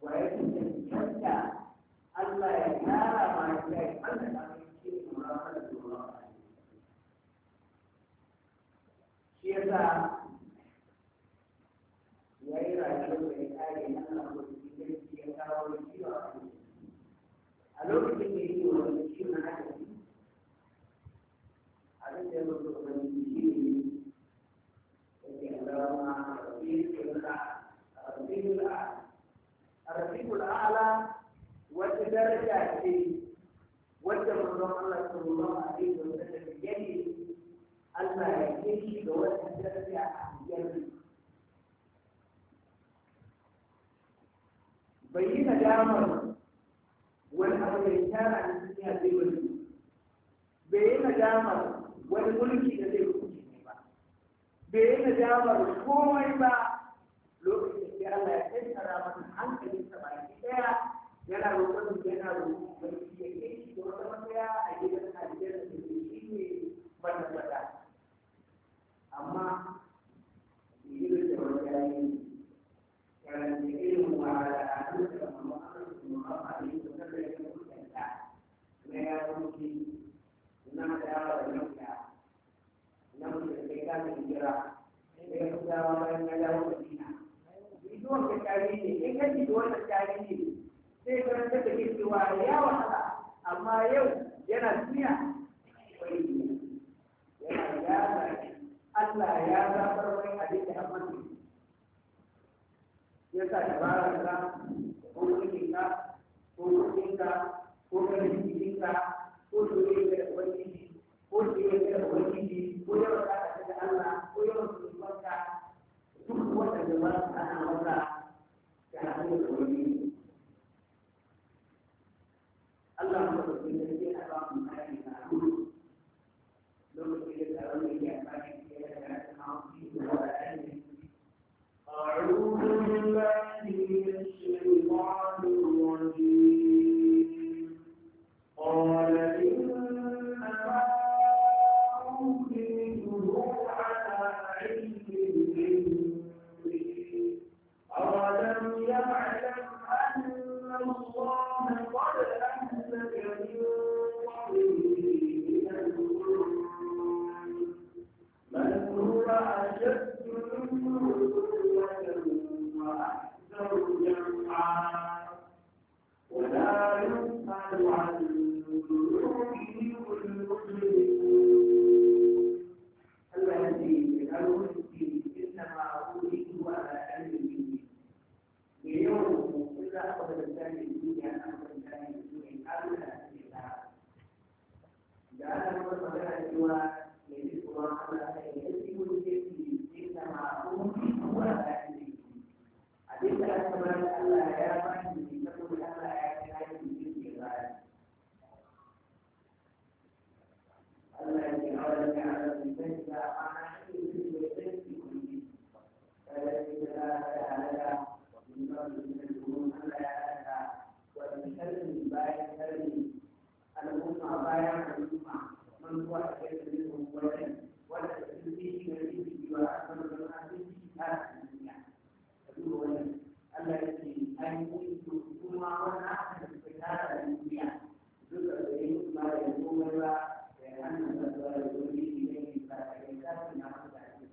ويجب أن الله ينال ما يجب أن يكون مرافقة الله شيئا يأير أجل الآية أن الله يتعاون الشيء ألو كتير والشيء من عدد هذا يقول من الشيء الرفيق الأعلى والدرجة في وجه الله صلى الله عليه وسلم يجي ألا يجي بوجه الدرجة الجنة بين جامر والأمر كان عن الدنيا بالوجه بين جامر والملك الذي بين جامر كومي با lokacin da Allah ya tattara masa hankalin sa baki daya yana roƙon yana roƙon wani ya kai shi da wata matsaya a gidan aljanna da shi ne banda bada amma idan da wani yayi karanta irin wahala a cikin da Muhammad sallallahu alaihi wasallam ya mutunta ne ya mutu na da yawa da lafiya na mutu da kai ka jira ne ya fitawa bayan ya dawo Madina zuwan ka tarihi in ka ji wannan tarihi sai ka ta take cewa ya wahala amma yau yana duniya yana ya Allah ya zabar wani abin da amma ya sa dabara ka ko kuɗin ka ko kuɗin ka ko kalin ka ko soyayya da wani ko soyayya da wani ko yawan ka da Allah ko yawan sulmanka duk waɗanda ba su ana masa da hannu da wani Allah ma da kuma yake a ba mu kai na hannu lokacin da tsaron da ya fara ke da hannu da wani أعوذ بالله من الشيطان الرجيم قال إنما أوتيته على علم أولم يعلم أن الله قد أهلك من قبله من القرون من هو أشد منه قوة وأكثر جمعا ولا يسأل عن ذنوبهم المجرمون الذي يدعون إنما أوتيته على علم اليوم إذا أخذ الإنسان الدنيا أخذ الإنسان الدنيا قبل الإسلام جعل المرء سوى يجب الله على يجب الجسم إنما أوتيته على علم أدل أكبر الله يا من يقول الله يا كلام الجسم الغالي الله يجعل على الإنسان أنا الذي لا تعالى من القرون ألا يعلمها ومن بايع الأمة بايع الأمة من هو أشد منهم ولا تسليه نبيه وأكبر من أهله هذه الدنيا فهو الذي أن يكون ثم ونحن في هذا الدنيا ذكر ما يقوم الله لأن الله يقول إليه فإنسان نعمل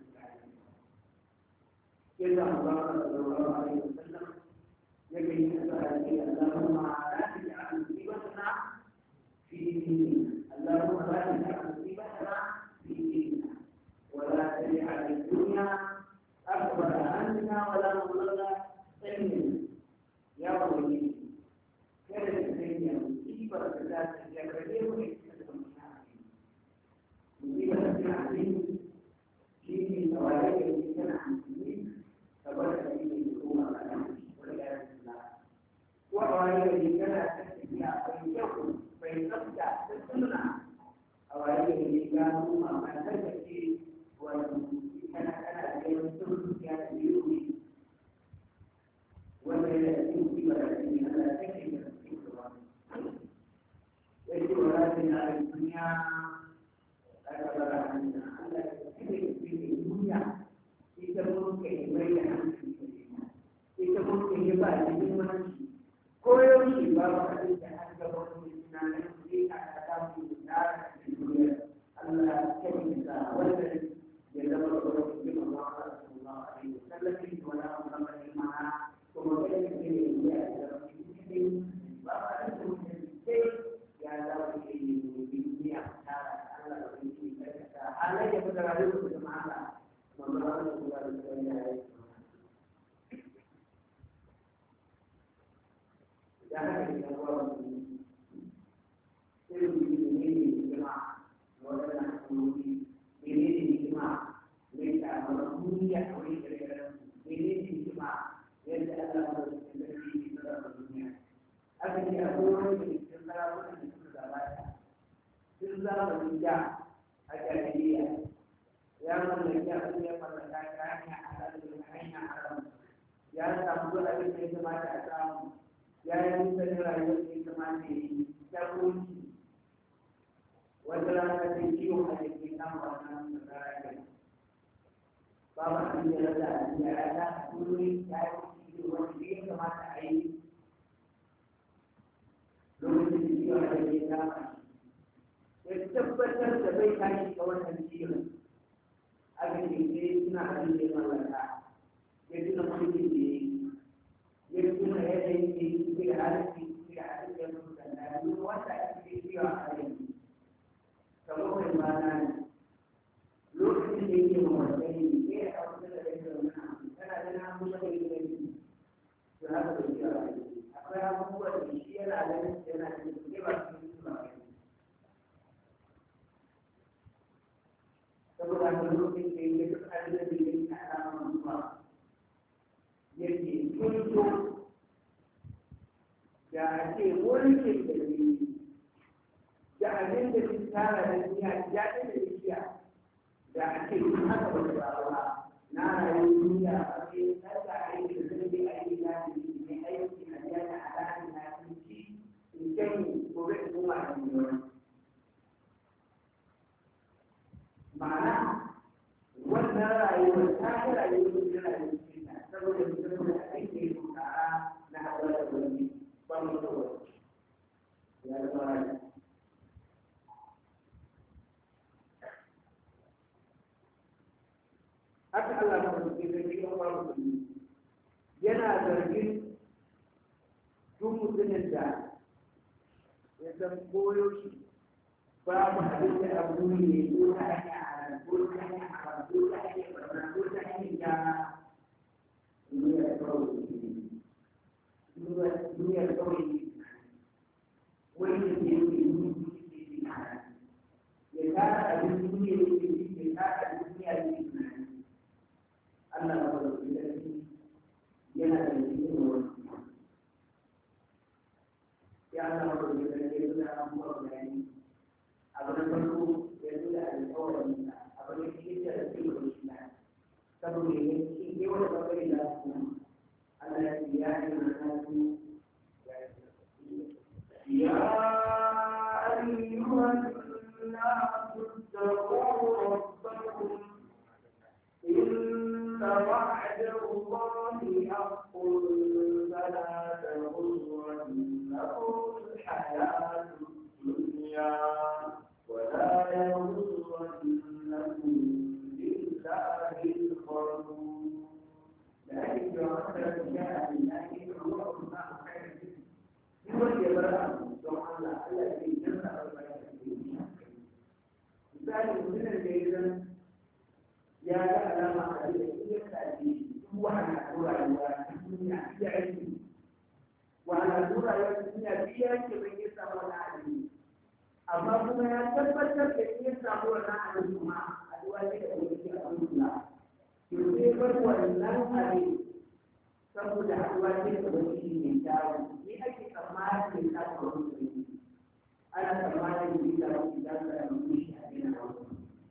كذا الله صلى الله عليه وسلم يجب أن اللهم لا تجعل مصيبتنا في ديننا اللهم لا تجعل مصيبتنا في ديننا ولا تجعل الدنيا أكبر همنا ولا مبلغ علمنا يا ولي كذا الدنيا مصيبة ذات الجبريل مصيبة العظيم في نوائج الإنسان عن فبدأ به الحكومة والعياذ بالله وأوائل الذي كان تستطيع أن يكون فيستطيع السنة أوائل الذي كانوا ما تستطيع وكان يمسك كان يؤمن ولا يأتي ببلده ألا تكفي يجب ولكن على الدنيا أكبر عنا ألا تكفي في الدنيا ita mulkin bayyana ita mulkin ya ba da muhimmanci babu abin da an gaba wani tunanin zai a samu da duniya Allah ya yi da wannan ya zama da wani cikin Allah sallallahu alaihi wasallam da wala Muhammad mana kuma kai ne ya da cikin ba a da sai ya zama da duniya ta Allah ya yi da halayya da rayuwar da ma'ana Allah sallallahu alaihi wasallam jangan kita buat ini cuma modal teknologi ini cuma mereka dunia ini cuma yang adalah industri dalam dunia. Agar dia boleh secara itu sudah baca. Sudah bekerja agar dia yang mengajar dia pada caranya ada dengan alam. Yang sambil ada semacam alam. Ya yi ta rayuwar da ya kamata ya yi ta kunci wata rana ta ciwon a jikin kan wannan rayuwa babu abin da rasa a cikin rana a turi ta yi wanda ya kamata a yi lokacin da ciwon a jikin kama ya tabbatar da bai tashi ga wannan ciwon abin da ke suna abin da ya mallaka ya tuna mulkin da ya yi يكون يديه في العالم في عدد المسلمين وسع في عليه كما في المعنى لوح اللي هو مرتين غير أفضل من كان لنا مشكلة في هذا الجانب أخيرا هو الشيء على نفسنا كيف تقول أن اللوح اللي يفعل الذي أمام الله yake kunto da ake mulkin da ne da abin da ke tara da duniya ya ce da dukiya da ake haka ba da ba na rayuwar duniya a ce tsaka aiki da zai yi aiki na da ne aiki na yana alaƙi na ci in kai gobe in kuma a cikin ma'ana wannan rayuwar ta yi rayuwar da rayuwar saboda mutum da ake tara na haɗuwa da wani ban mutuwa ya zama rai haka Allah ta rubuce da shi kuma mutum yana zargin duk mutumin da ya san koyo shi babu abin da abu ne ko ta hanya a ko ta hanya a ko ta hanya barna ko ta hanya gyara dunia kau wani da ke yi ya kara abin duniya da ke yi ya kara abin duniya da ke tunani Allah ba da su yarki yana da cikin wani ya Allah ba da su yarki ya zuwa abubuwa bayani abu na farko ya zuwa alƙawarin abu na ke da cikin wani saboda yanki ne wanda ba kai da su Allah ya yi mana su ya ayyuhan nas اتقوا ربكم إن وعد الله حق فلا تغرنكم الحياة الدنيا ولا يغرنكم بالله الغرور لكن يعتبر جاء لكن الله ما خير يقول يا برا سبحان الله الذي جمع البيان مثال من الجيزان يا علامة قليلة تأتي هو على دورة الدنيا في علم وعلى دورة الدنيا فيها كمن يسمى العلم أما كما يتبتر كمن يسمى العلم مع الواجب الذي أقول يصيبر والنام عليه saboda haɗuwa ce da wani mai dawo ni ake tsammanin da ta faru da ni ana tsammanin da ta faru da ta faru shi a cikin hawa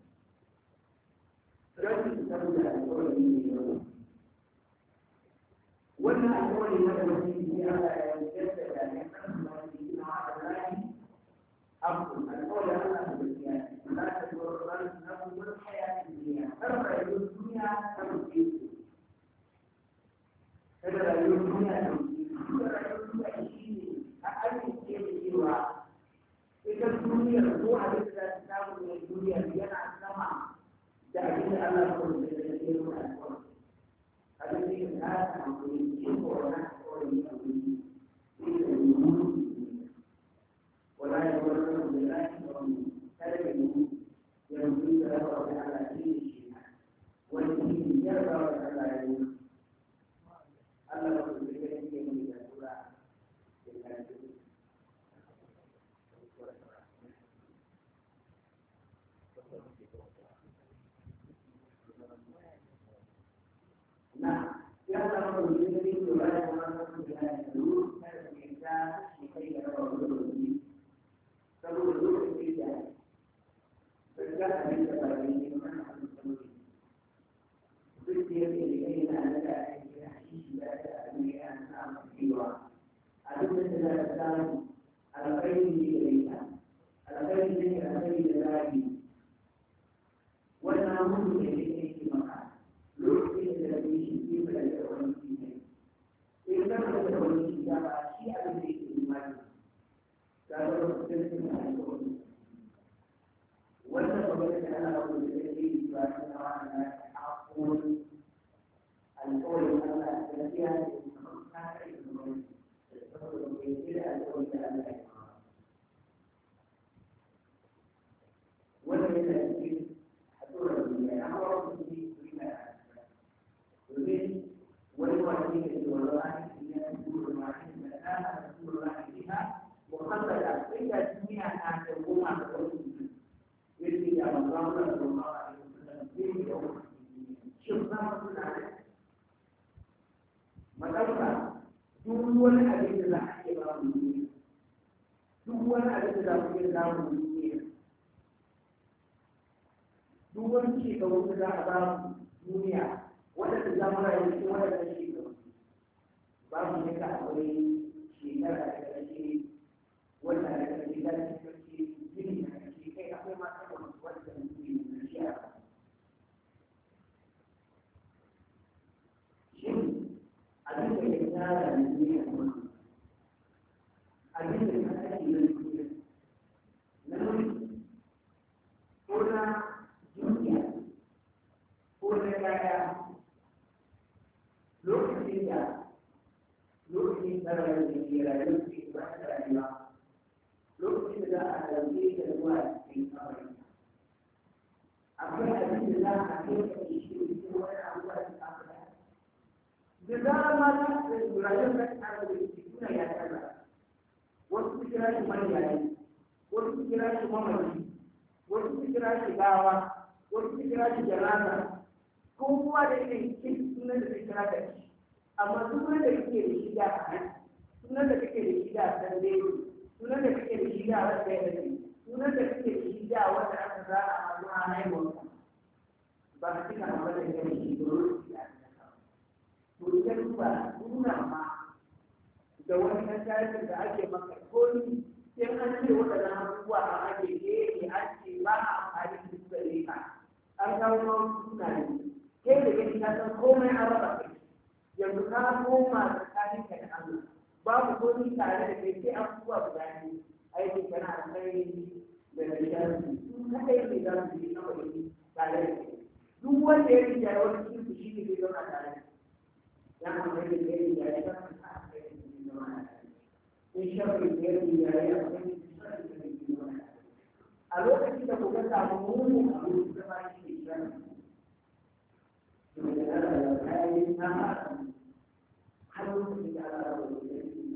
rashin saboda alƙawari ne yau wannan alƙawari na da wani ne Allah ya yarda da ne kan wani na Allah abu alƙawarin Allah da gaskiya la ta gurran na kuma hayatin duniya har rayuwar duniya ta mutu kada rayuwar duniya ta mutu rayuwar duniya shi ne a duniyar ko abin da za ta samu ne duniyar yana sama da abin da Allah ya kuma da ya yi wa alƙawari abin da ya ta samu ne shi ko wannan alƙawari ne a wuri sai da yi ولا يقولون بالله كلمه يمكن له على دين الشيء والدين يرضى على علم الله يقول لك من الأولى نعم يرضى بالدين ولا يقولون بالله النور هذا الإنسان لكي يرضى saboda lokacin da za a yi da ba ne mana abin sauri duk da yake da kai na da ake da shi da abin yana samun cewa abin da za ta samu alƙairi ne da ita alƙairi ne da alƙairi da zafi wannan mutum ne da yake maka lokacin da zai shi ke da wani ne in ka da wani shi da ba shi abin da yake imani kalau kita wala bagaimana cara menjadi suatu orang akun alkohol adalah kegiatan yang sangat penting untuk tidak alkohol adalah wala ini aturan dunia orang ini tidak jadi wala ini wala ini guru macam mana guru macam وخلق إلى جميع الأمور التي الله صلى الله عليه وسلم في يوم شفنا مثلا مثلا دول الذين لا يعلمون دول الذين لا يعلمون دول شيء كون لا يعلمون دنيا ولا تزامن ولا تشيء باب نكاح شيء لا شيء ولا الذي في دين في كي أقوم أقوم وأقوم في الأشياء شيء أبيك الإنسان الذي يكون أبيك الإنسان الذي يكون نقول هنا دنيا هنا كذا لوكسيا لوكسيا لا يمكن أن lokacin da za a ɗauke da ruwa a cikin kawai akwai abin da za a kai da shi da wani abuwa da aka da zarar ma ta rayuwar da ta da shi suna ya tsara wasu su kira shi mariyayi wasu su kira shi mamaci wasu su kira shi gawa wasu su kira shi janaza kowa da irin cikin sunan da zai kira da shi amma sunan da kake da shi da a sunan da kake da shi da a san dai sunan da kake da shi da wanda ya dace sunan da kake da shi da wanda aka zana a zuwa haihuwa ba a cika amma da kake shi da rufi a to ita duba nuna ma da wani ɗan tarihin da ake maka komi sai an ce waɗannan abubuwa a ake ke an ce ba a amfani da su gare ka an kawo ma suna ne kai da gani ka san komai an raba kai yanzu ka koma tsakaninka da Allah babu komi tare da kai sai abubuwa guda biyu aikin kana da kai da nishadi su kadai ne za su yi na wani tare da kai duk wanda ya rija wani cikin shi ne zai zauna tare ya kuma da ya rija ya zama ta kai da zai zauna tare in shafi da ya rija ya zama shafi da zai zauna tare a lokacin da kuka samu mugun abu da ba shi ne shafi to da Allah ya kai na har lokacin da Allah ya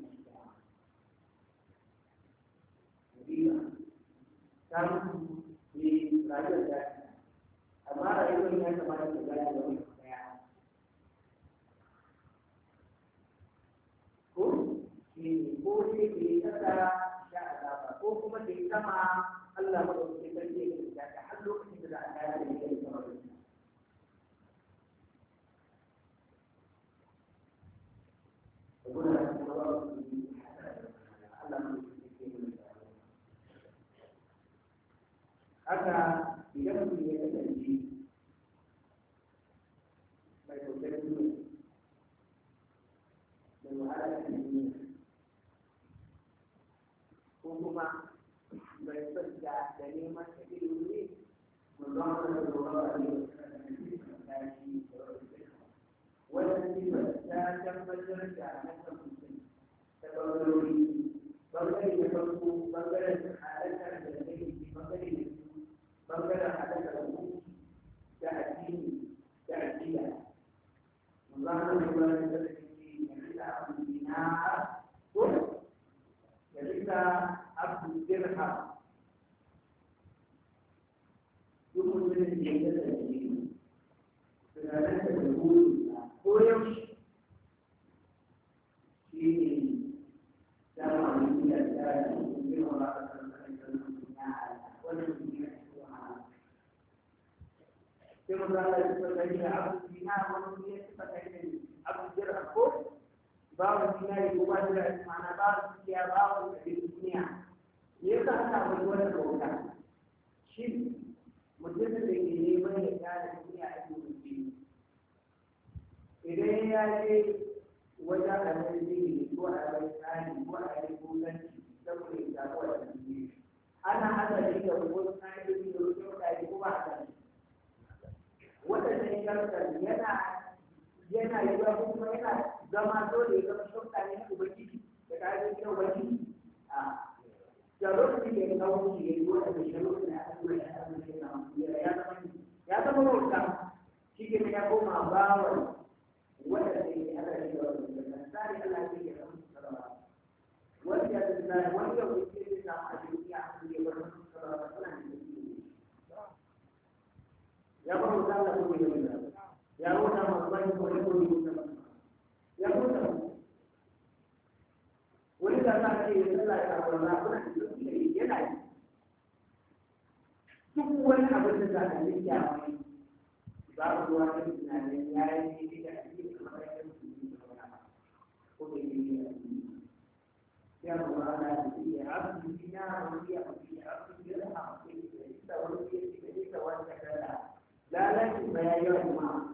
kamu di raja dan hamaरा itu yang हमारा गुजारा नहीं गया को कि वो से देखता क्या आता को kuma देखता मा अल्लाह को उसके तरीके से क्या हर लोग की तरह आया है haka idan mutum ya kasance mai kokarin duniya mai wahala da duniya ko kuma bai son da neman ta ilimi mu zama da zuwa ne wannan sifar ta tabbatar da haka mutum ta ɓangarori ɓangare na farko ɓangaren halittar da zai ɓangare na biyu ɓangaren halittar hukunci da addini da aƙida musamman da wani da ke yadda abu dina ko yadda abu dirham duk mutum da ke yadda da ke tunanin da da buri ko yaushe shi ne dama ne da ya yi yin wa ba ka san da ya wannan shi ne sai mu zala da suka da abu dina wani ne suka kai da abu dirham ko babu dinari ko ba da mana babu dukiya babu da duniya me yasa aka wani wannan bauta shi mutum da ke neman ya gane duniya a cikin idan ya je wajen arziki ko a bai tsari ko a yi kulanci saboda ya zaɓi wa ɗanɗi ana hadari da wasu ƙa'idodi da wasu mutane ko ba a kan waɗannan sharkar yana yi wa kuma yana zama dole ya zama shauka ne na ubangiji da ƙa'idodi na ubangiji a da lokacin da ya kawo shi ya yi waɗanda sharuɗin da aka yi ya zama wauta shi ke ya koma bawan wanda ke ana yi wa wanda tsari ana yi da kan sarrafa wanda ya tsaya wanda wuce ya samu a cikin ya haɗu da wani sarrafa suna da shi ya ba mu zalla ko ya wuce ya wuce mu bani ko ya wuce ya wuce wani da ta ce ya tsalla ya kawo na kuna da shi yana yi duk wani abin da za ka yi ya wani babu ruwa da tunanin ya yi da ake kamar yadda su yi da wani ko da yi da ya ruwa da shi ya abu dina wani ya abu ya abu ya da abu ya da wani ya ce da wani da lalaci ba ya yi wa kuma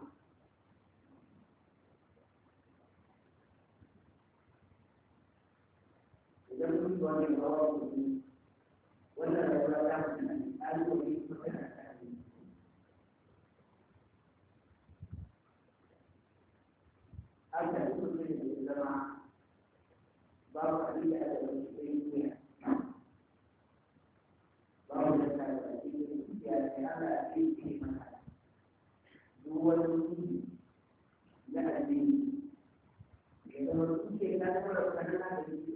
idan mun zuwa ne ba wa kuma wannan da ya ta mutane an yi kuma haka da kuma da zama babu abin da aka yi sai duniya babu da ta da cikin duniya da ana yi ke mana duk wani mutum na addini ya zama suke na da mara kanana da duniya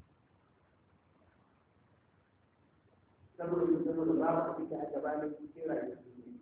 saboda babu abin da aka bani cikin rayuwa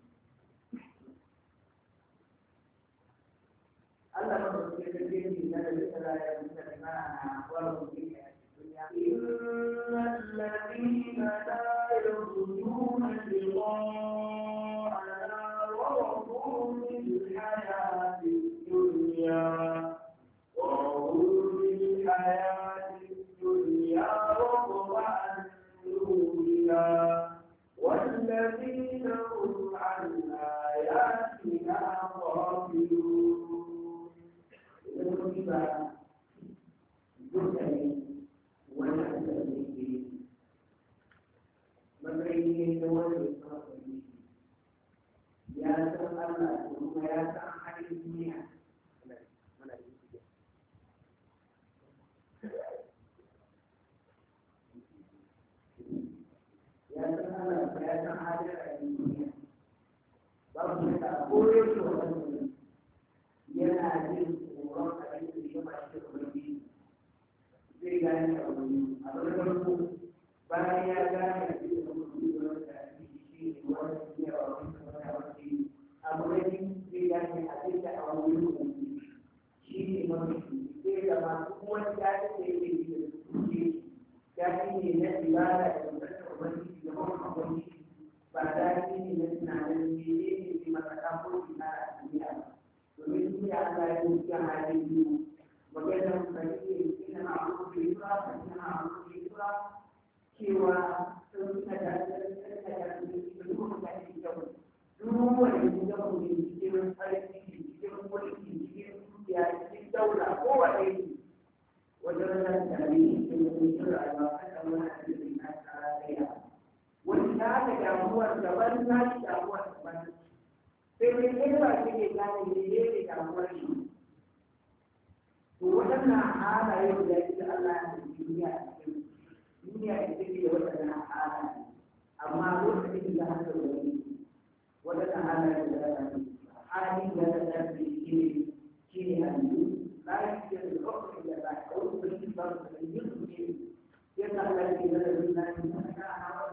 Allah memberkati diri dan saya berkenaan walau di dunia. Innal ladzina la yarjuna liqa'ana wa hum fil hayati dunya wa hum fil hayati dunya wa annuha walladzina hum an ayatina ghafilun. Kita bukan wanita sendiri, mereka ini semua berkata ya Allah, ya hari dunia. Ya Allah, ya hari dunia. Bapak kita boleh tuhan yana jin tsoron abin da ya mashi da wani zai gane da wani a wani farko bayan ya gane da zai zama wani wani da shi ne wani ya wa wani wani wani abu na biyu zai gane abin da a wani wani shi ne mafi zai zama duk wani ya ce da yake yi da suke ya ne na ibada da mutum wani da mafi wani ba da ne na tunanin ne ne ne masa ko ina a duniya ba. Domin ya Allah ya yi ya hali biyu maganar sarki ina ma'amu da yura ina ma'amu da yura cewa sun suna da duk da ake gaba duk wani da gaba ne cikin sarki cikin mulki cikin dukiya cikin daula kowane ne wajen nan da ne cikin rayuwa kada wani abin da ya tsara na shi damuwa ta bani sai dai kai ba shi ne gane ne ne ke damuwar shi to waɗannan halaye da ya ce Allah ya ce duniya a cikin duniya da take da waɗannan halaye amma lokacin da haka wani waɗannan halaye da ya ce hali da ya ce shi ne hannu لا يمكن الحكم الا بعد او بالنسبه للجزء يسال الذي الذي لا يمكن